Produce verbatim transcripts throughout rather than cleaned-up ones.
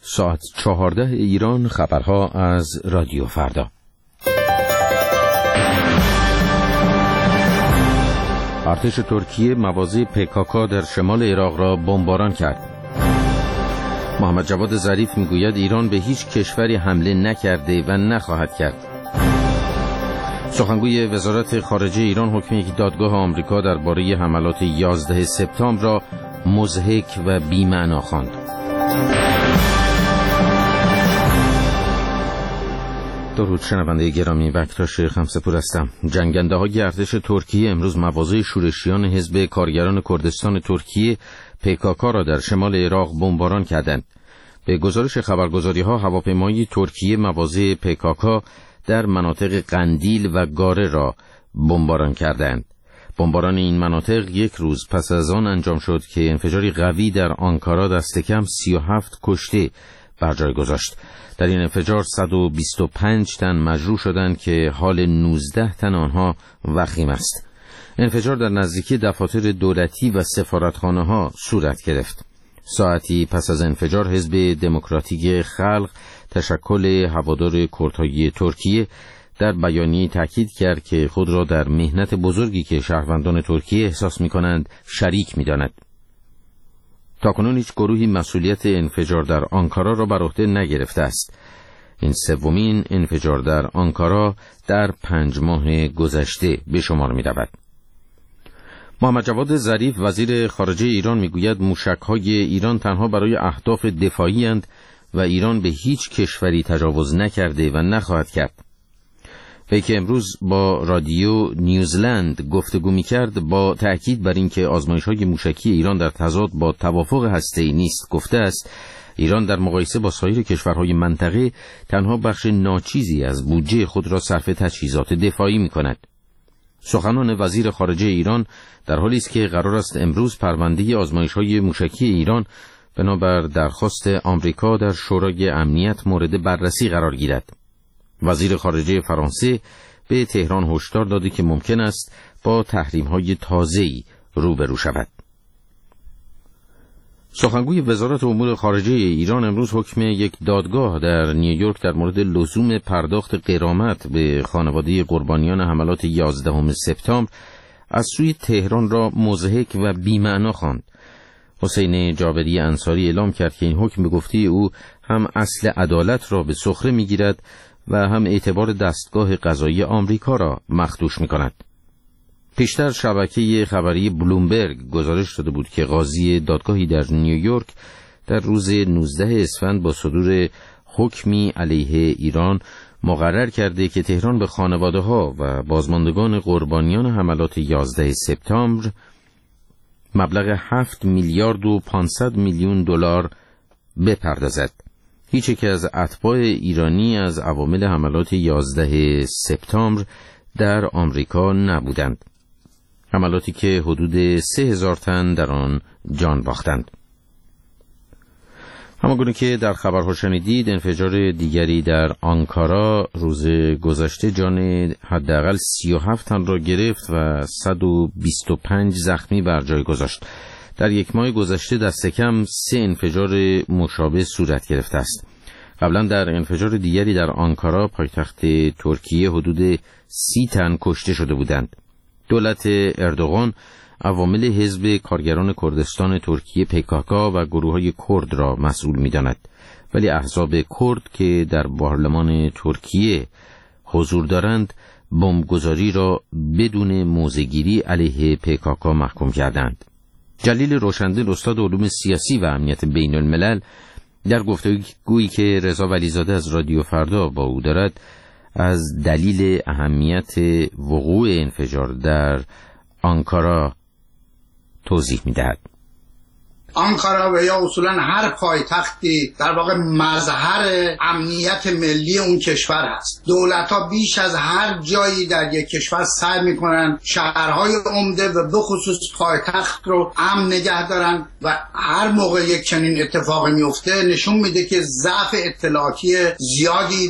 ساعت چهارده ایران، خبرها از رادیو فردا. ارتش ترکیه مواضع پکاکا در شمال عراق را بمباران کرد. محمد جواد ظریف میگوید ایران به هیچ کشوری حمله نکرده و نخواهد کرد. سخنگوی وزارت خارجه ایران حکم یک دادگاه آمریکا درباره حملات یازده سپتامبر را مضحک و بی‌معنا خواند. درود شنونده گرامی، بکتاش خمسه‌پور هستم. جنگنده های ارتش ترکیه امروز مواضع شورشیان حزب کارگران کردستان ترکیه پکاکا را در شمال عراق بمباران کردند. به گزارش خبرگزاری ها، هواپیمای ترکیه مواضع پکاکا در مناطق قندیل و گاره را بمباران کردند. بمباران این مناطق یک روز پس از آن انجام شد که انفجاری قوی در آنکارا دست کم سی و هفت کشته بر جای گذاشت. در این انفجار صد و بیست و پنج تن مجروح شدند که حال نوزده تن آنها وخیم است. انفجار در نزدیکی دفاتر دولتی و سفارتخانه ها صورت گرفت. ساعتی پس از انفجار حزب دموکراتیک خلق، تشکل هوادار کردهای ترکیه، در بیانیه تاکید کرد که خود را در محنت بزرگی که شهروندان ترکیه احساس می‌کنند شریک می‌داند. تاکنون هیچ گروهی مسئولیت انفجار در آنکارا را بر عهده نگرفته است. این سومین انفجار در آنکارا در پنج ماه گذشته به شمار می‌رود. محمد جواد ظریف وزیر خارجه ایران میگوید موشک‌های ایران تنها برای اهداف دفاعی اند و ایران به هیچ کشوری تجاوز نکرده و نخواهد کرد. وی که امروز با رادیو نیوزلند گفتگو می‌کرد، با تأکید بر اینکه آزمایش‌های موشکی ایران در تضاد با توافق هسته‌ای نیست، گفته است ایران در مقایسه با سایر کشورهای منطقه تنها بخش ناچیزی از بودجه خود را صرف تجهیزات دفاعی می‌کند. سخنان وزیر خارجه ایران در حالی است که قرار است امروز پرونده آزمایش‌های موشکی ایران بنابر درخواست آمریکا در شورای امنیت مورد بررسی قرار گیرد. وزیر خارجه فرانسه به تهران هشدار داده که ممکن است با تحریم‌های تازه‌ای روبرو شود. سخنگوی وزارت امور خارجه ایران امروز حکم یک دادگاه در نیویورک در مورد لزوم پرداخت غرامت به خانواده قربانیان حملات یازدهم سپتامبر از سوی تهران را مضحک و بی‌معنا خواند. حسین جابری انصاری اعلام کرد که این حکم به گفته او هم اصل عدالت را به سخره می‌گیرد و هم اعتبار دستگاه قضایی آمریکا را مخدوش می‌کند. پیشتر شبکه خبری بلومبرگ گزارش داده بود که قاضی دادگاهی در نیویورک در روز نوزده اسفند با صدور حکمی علیه ایران مقرر کرده که تهران به خانواده‌ها و بازماندگان قربانیان حملات یازده سپتامبر مبلغ هفت میلیارد و پانصد میلیون دلار بپردازد. هیچ یک از اتباع ایرانی از عوامل حملات یازده سپتامبر در آمریکا نبودند. حملاتی که حدود سه هزار تن در آن جان باختند. همانگونه که در خبرها شنیدید، انفجار دیگری در آنکارا روز گذشته جان حداقل سی و هفت تن را گرفت و صد و بیست و پنج زخمی بر جای گذاشت. در یک ماه گذشته دست کم سه انفجار مشابه صورت گرفته است. قبلا در انفجار دیگری در آنکارا پایتخت ترکیه حدود سی تن کشته شده بودند. دولت اردوغان عوامل حزب کارگران کردستان ترکیه پکاکا و گروه‌های کرد را مسئول می‌داند، ولی احزاب کرد که در پارلمان ترکیه حضور دارند بمبگذاری را بدون موضع‌گیری علیه پکاکا محکوم کردند. جلیل روشندل، استاد علوم سیاسی و امنیت بین الملل، در گفتگویی که رضا ولیزاده از رادیو فردا با او دارد از دلیل اهمیت وقوع انفجار در آنکارا توضیح می‌دهد. آنکارا و یا اصولا هر پایتختی در واقع مظهر امنیت ملی اون کشور هست. دولت‌ها بیش از هر جایی در یک کشور سعی می‌کنن شهرهای عمده و به خصوص پایتخت رو امن نگه دارن و هر موقع یک چنین اتفاقی میفته نشون میده که ضعف اطلاعاتی زیادی در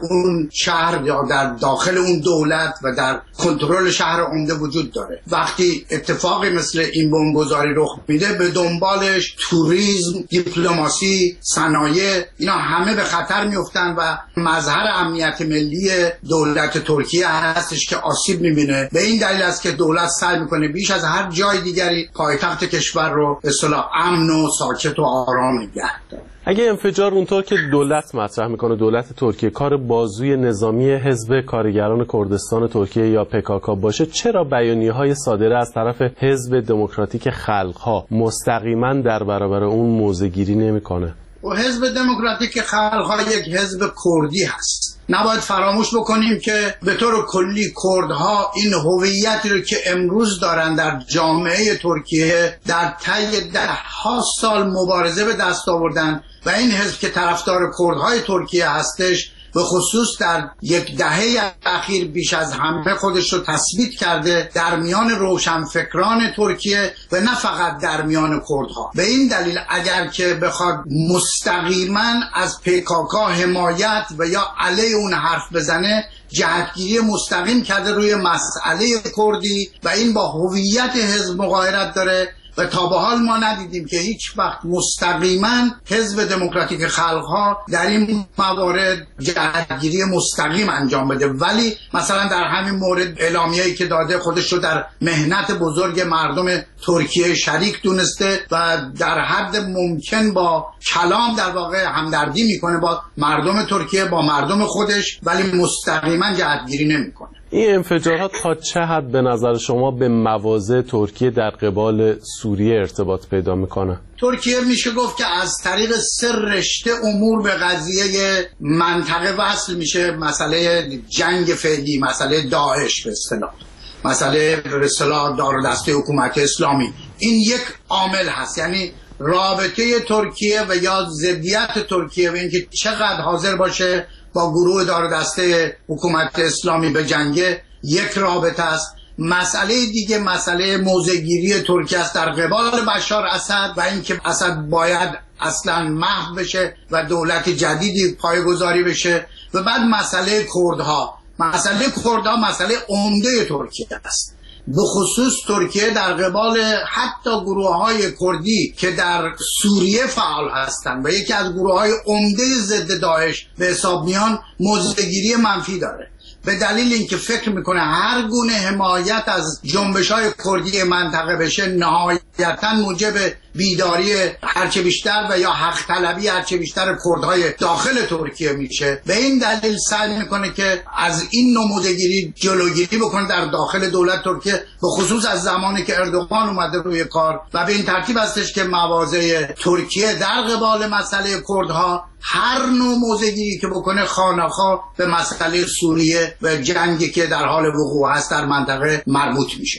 اون شهر یا در داخل اون دولت و در کنترل شهر عمده وجود داره. وقتی اتفاقی مثل این بمبگذاری رخ میده به دنبالش توریسم، دیپلماسی، صنایع اینا همه به خطر میفتن و مظهر امنیت ملی دولت ترکیه هستش که آسیب میبینه. به این دلیل است که دولت سعی میکنه بیش از هر جای دیگری پایتخت کشور رو به اصطلاح امن و ساکت و آرام نگه داره. اگه انفجار اونطور که دولت مطرح میکنه، دولت ترکیه کار بازوی نظامی حزب کارگران کردستان ترکیه یا پکاکا باشه، چرا بیانیه‌های صادره از طرف حزب دموکراتیک خلق‌ها مستقیما در برابر اون موضع‌گیری نمیکنه؟ و حزب دموکراتیک خلق‌ها یک حزب کردی هست. نباید فراموش بکنیم که به طور کلی کردها این هویتی رو که امروز دارن در جامعه ترکیه در طی ده ها سال مبارزه به دست آوردن و این حزب که طرفدار کردهای ترکیه هستش به خصوص در یک دهه اخیر بیش از همه خودش رو تثبیت کرده در میان روشنفکران ترکیه و نه فقط در میان کردها. به این دلیل اگر که بخواد مستقیما از پیکاکا حمایت و یا علیه اون حرف بزنه، جهتگیری مستقیم کرده روی مسئله کردی و این با هویت حزب مغایرت داره و تا به حال ما ندیدیم که هیچ وقت مستقیما حزب دموکراتیک خلق‌ها در این موارد جهتگیری مستقیم انجام بده. ولی مثلا در همین مورد اعلامیه‌ای که داده خودش رو در مهنت بزرگ مردم ترکیه شریک دونسته و در حد ممکن با کلام در واقع همدردی میکنه با مردم ترکیه، با مردم خودش، ولی مستقیما جهتگیری نمیکنه. این انفجارات تا چه حد به نظر شما به مواضع ترکیه در قبال سوریه ارتباط پیدا میکنه؟ ترکیه میشه گفت که از طریق سه رشته امور به قضیه منطقه وصل میشه. مسئله جنگ فعلی، مسئله داعش به اصطلاح، مسئله به اصطلاح دار و دسته حکومت اسلامی، این یک عامل هست. یعنی رابطه ترکیه و یا ضدیت ترکیه و اینکه چقدر حاضر باشه با گروه دار و دسته حکومت اسلامی به جنگه یک رابطه است. مسئله دیگه مسئله موضع‌گیری ترکیه است در قبال بشار اسد و اینکه اسد باید اصلا محو بشه و دولت جدیدی پایه‌گذاری بشه. و بعد مسئله کردها، مسئله کردها مسئله عمده ترکیه است. به خصوص ترکیه در قبال حتی گروه‌های کردی که در سوریه فعال هستند و یکی از گروه‌های عمده ضد داعش به حساب میان موضع‌گیری منفی داره، به دلیل اینکه فکر میکنه هر گونه حمایت از جنبش‌های کردی منطقه بشه نهایتاً موجب بیداری هرچه بیشتر و یا حق طلبی هرچه بیشتر کردهای داخل ترکیه میشه. به این دلیل سعی میکنه که از این نوع موضع‌گیری جلوگیری بکنه در داخل دولت ترکیه، به خصوص از زمانی که اردوغان اومده روی کار و به این ترتیب هستش که مواضع ترکیه در قبال مسئله کردها هر نوع موضع‌گیری که بکنه خانه‌خواه به مسئله سوریه و جنگی که در حال وقوع هست در منطقه مربوط میشه.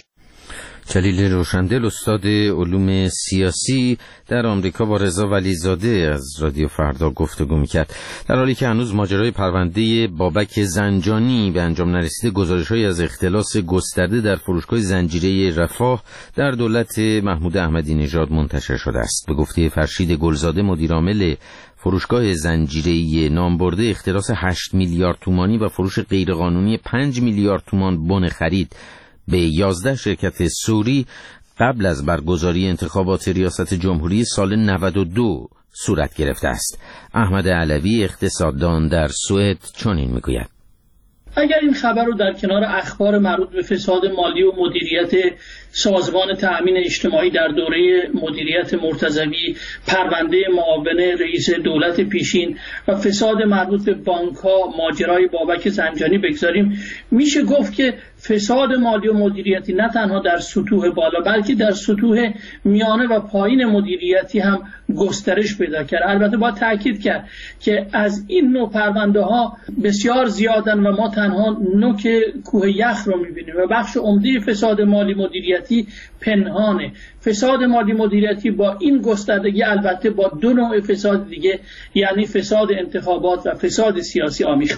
جلیل روشندل، استاد علوم سیاسی در آمریکا، با رضا ولیزاده از رادیو فردا گفتگو میکرد. در حالی که هنوز ماجرای پرونده بابک زنجانی به انجام نرسیده، گزارش‌هایی از اختلاس گسترده در فروشگاه زنجیره رفاه در دولت محمود احمدی نژاد منتشر شده است. به گفته فرشید گلزاده، مدیرعامل فروشگاه زنجیره‌ای نامبرده، اختلاس هشت میلیارد تومانی و فروش غیرقانونی پنج میلیارد تومان بن خرید به یازده شرکت سوری قبل از برگزاری انتخابات ریاست جمهوری سال نود و دو صورت گرفته است. احمد علوی، اقتصاددان در سوئد، چنین میگوید: اگر این خبر رو در کنار اخبار مربوط به فساد مالی و مدیریت سازمان تأمین اجتماعی در دوره مدیریت مرتضوی، پرونده معاون رئیس دولت پیشین و فساد مربوط به بانک‌ها، ماجرای بابک زنجانی بگذاریم، میشه گفت که فساد مالی و مدیریتی نه تنها در سطوح بالا بلکه در سطوح میانه و پایین مدیریتی هم گسترش پیدا کرد. البته باید تاکید کرد که از این نوع پرونده ها بسیار زیادن و ما تنها نوک کوه یخ رو میبینیم و بخش عمده فساد مالی مدیریتی پنهانه. فساد مالی مدیریتی با این گستردگی البته با دو نوع فساد دیگه، یعنی فساد انتخابات و فساد سیاسی، آمیخته است.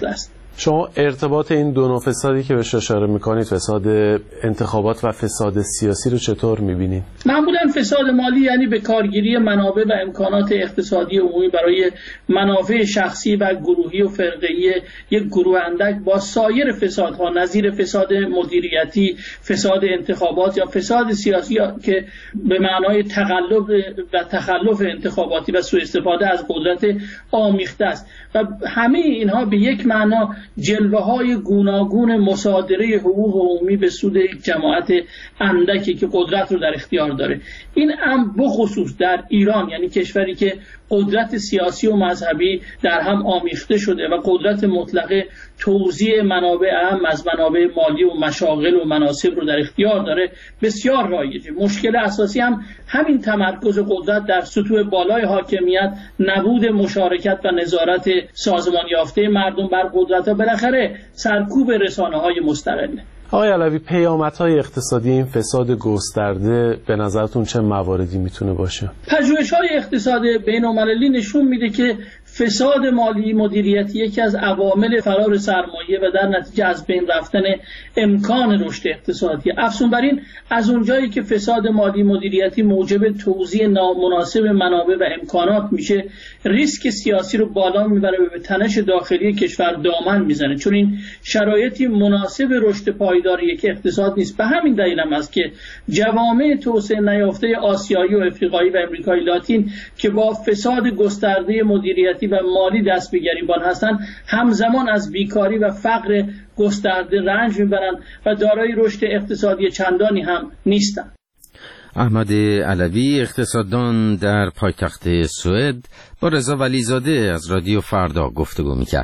شما ارتباط این دو نوع فسادی که بهش اشاره میکنید، فساد انتخابات و فساد سیاسی رو چطور میبینید؟ معمولا فساد مالی یعنی به کارگیری منابع و امکانات اقتصادی عمومی برای منافع شخصی و گروهی و فرقه‌ای یک گروه اندک با سایر فسادها نظیر فساد مدیریتی، فساد انتخابات یا فساد سیاسی که به معنای تقلب و تخلف انتخاباتی و سوء استفاده از قدرت آمیخته است و همه اینها به یک معنا جلوه های گوناگون مصادره حقوق عمومی به سود یک جماعت اندکی که قدرت رو در اختیار داره. این هم بخصوص در ایران، یعنی کشوری که قدرت سیاسی و مذهبی در هم آمیخته شده و قدرت مطلقه توزیع منابع اهم از منابع مالی و مشاغل و مناصب رو در اختیار داره، بسیار رایجه. مشکل اساسی هم همین تمرکز قدرت در سطوح بالای حاکمیت، نبود مشارکت و نظارت سازمان یافته مردم بر قدرت و بالاخره سرکوب رسانه‌های مستقله. آقای علوی، پیامدهای اقتصادی این فساد گسترده به نظرتون چه مواردی میتونه باشه؟ پژوهش‌های اقتصاد بین‌المللی نشون میده که فساد مالی مدیریتی یکی از عوامل فرار سرمایه و در نتیجه از بین رفتن امکان رشد اقتصادی. افزون بر این، از اونجایی که فساد مالی مدیریتی موجب توزیع نامناسب منابع و امکانات میشه، ریسک سیاسی رو بالا میبره و به تنش داخلی کشور دامن میزنه، چون این شرایطی مناسب رشد پایدار یک اقتصاد نیست. به همین دلیل هم است که جوامع توسعه نیافته آسیایی و افریقایی و امریکای لاتین که با فساد گسترده مدیریتی و مالی دست به گریبان هستند، همزمان از بیکاری و فقر گسترده رنج میبرند و دارای رشد اقتصادی چندانی هم نیستند. احمد علوی، اقتصاددان در پایتخت سوئد، با رضا ولیزاده از رادیو فردا گفتگو میکرد.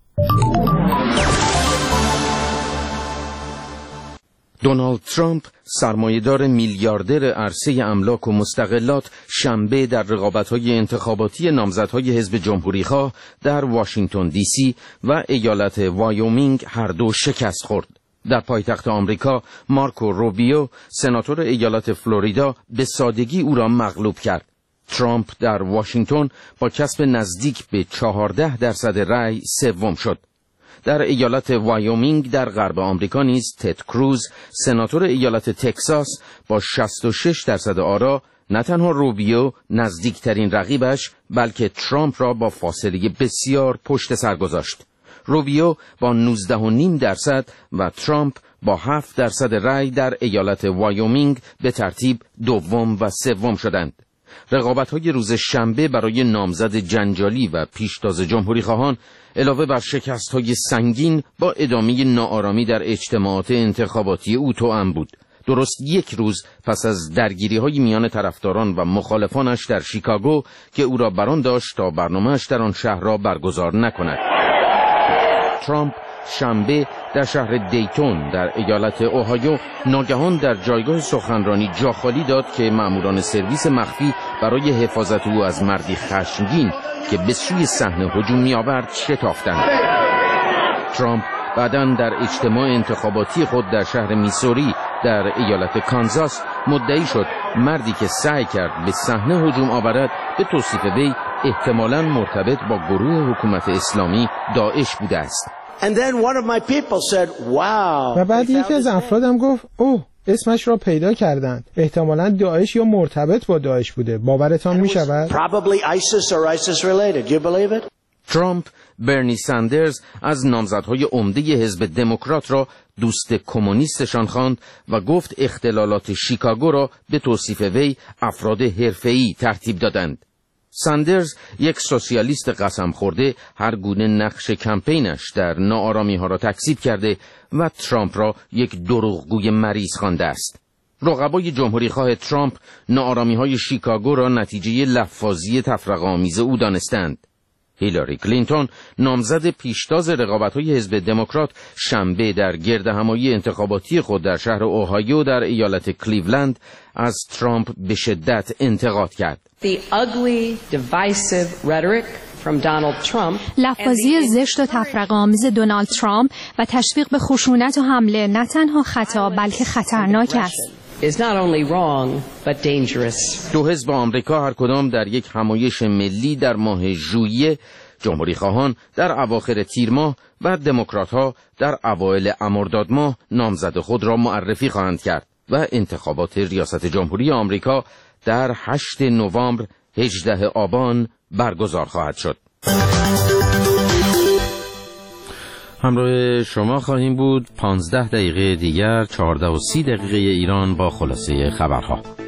دونالد ترامپ، سرمایه‌دار میلیاردر عرصه املاک و مستغلات، شنبه در رقابت‌های انتخاباتی نامزدهای حزب جمهوری‌خواه در واشنگتن دی سی و ایالت وایومینگ هر دو شکست خورد. در پایتخت آمریکا، مارکو روبیو، سناتور ایالت فلوریدا، به سادگی او را مغلوب کرد. ترامپ در واشنگتن با کسب نزدیک به چهارده درصد رأی سوم شد. در ایالت وایومینگ در غرب آمریکا نیز تد کروز، سناتور ایالت تگزاس، با شصت و شش درصد آرا نه تنها روبیو نزدیکترین رقیبش بلکه ترامپ را با فاصله بسیار پشت سر گذاشت. روبیو با نوزده و نیم درصد و ترامپ با هفت درصد رأی در ایالت وایومینگ به ترتیب دوم و سوم شدند. رقابت‌های روز شنبه برای نامزد جنجالی و پیشتاز جمهوری خواهان علاوه بر شکست‌های سنگین با ادامه ناآرامی در اجتماعات انتخاباتی او توأم بود. درست یک روز پس از درگیری‌های میان طرفداران و مخالفانش در شیکاگو که او را بران داشت تا برنامه‌اش در آن شهر را برگزار نکند. ترامپ شنبه در شهر دیتون در ایالت اوهایو ناگهان در جایگاه سخنرانی جا خالی داد که ماموران سرویس مخفی برای حفاظت او از مردی خشمگین که به سوی صحنه هجوم می‌آورد شتافتند. ترامپ بعداً در اجتماع انتخاباتی خود در شهر میسوری در ایالت کانزاس مدعی شد مردی که سعی کرد به صحنه هجوم آورد به توصیف وی احتمالاً مرتبط با گروه حکومت اسلامی داعش بوده است. And then one of my people said, wow. و بعد یکی از افرادم گفت اوه اسمش را پیدا کردند، احتمالاً داعش یا مرتبط با داعش بوده. باورتان می شود؟ Probably ISIS or ISIS related. You believe it? ترامپ برنی ساندرز از نامزدهای عمده حزب دموکرات را دوست کمونیستشان خواند و گفت اختلالات شیکاگو را به توصیف وی افراد حرفه‌ای ترتیب دادند. ساندرز، یک سوسیالیست قسم خورده، هر گونه نقش کمپینش در ناآرامی ها را تکذیب کرده و ترامپ را یک دروغگوی مریض خوانده است. رقبای جمهوری خواه ترامپ ناآرامی های شیکاگو را نتیجه لفاظی تفرقه‌آمیز او دانستند. هیلاری کلینتون، نامزد پیشتاز رقابت‌های حزب دموکرات، شنبه در گردهمایی انتخاباتی خود در شهر اوهایو در ایالت کلیولند از ترامپ به شدت انتقاد کرد. The ugly, divisive rhetoric from Donald Trump. لفاظی زشت و تفرقه‌آمیز دونالد ترامپ و تشویق به خشونت و حمله نه تنها خطا بلکه خطرناک است. Is not only wrong but dangerous. دو حزب آمریکا هر کدام در یک همایش ملی در ماه ژوئیه جمهوری خواهان در اواخر تیر ماه و دموکرات ها در اوایل مرداد ماه نامزد خود را معرفی خواهند کرد و انتخابات ریاست جمهوری آمریکا در هشتم نوامبر هجدهم آبان برگزار خواهد شد. همراه شما خواهیم بود پانزده دقیقه دیگر، چهارده و سی دقیقه ایران با خلاصه خبرها.